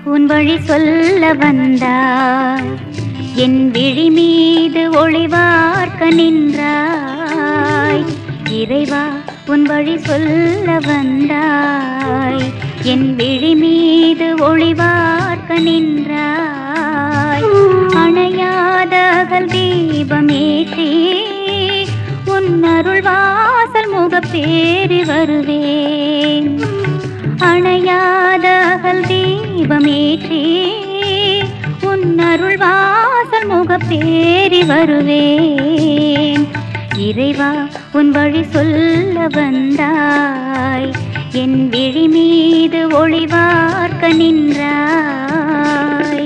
உன் வழி சொல்ல வந்தாய், என் விழி மீது ஒளிவார்க்க நின்றாய். இறைவா உன் வழி சொல்ல வந்தாய், என் விழி மீது ஒளிவார்க்க நின்றாய். அணையாத அகல் தீபமேற்றி உன் அருள் வாசல் முகப்பேறி வருவேன். அணையாத அகல் தீபமேற்றி உன் அருள் வாசல் முகப்பேறி வருவேன். இறைவா உன் வழி சொல்ல வந்தாய், என் விழி மீது ஒளிவார்க்க நின்றாய்.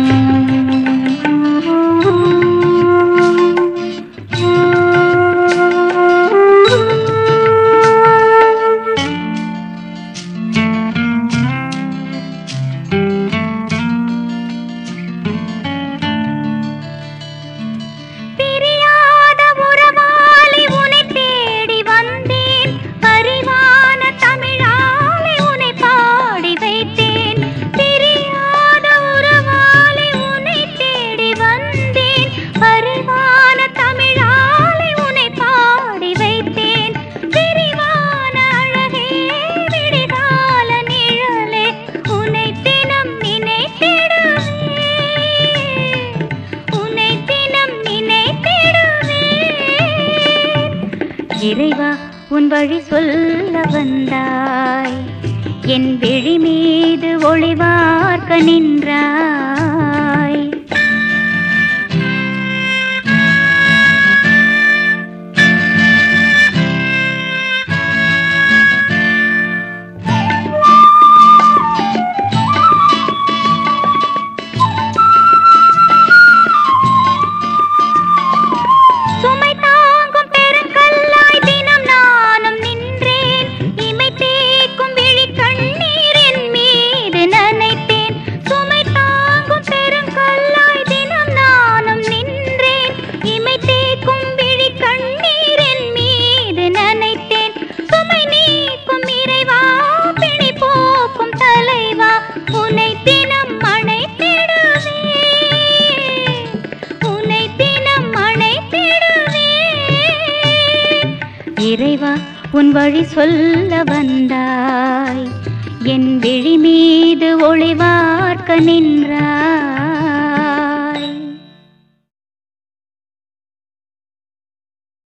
இறைவா உன் வழி சொல்ல வந்தாய், என் விழி மீது ஒளிவார்க்க நின்றாய். இறைவா உன் வழி சொல்ல வந்தாய், என் விழி மீது ஒளிவார்க்க நின்றாய்.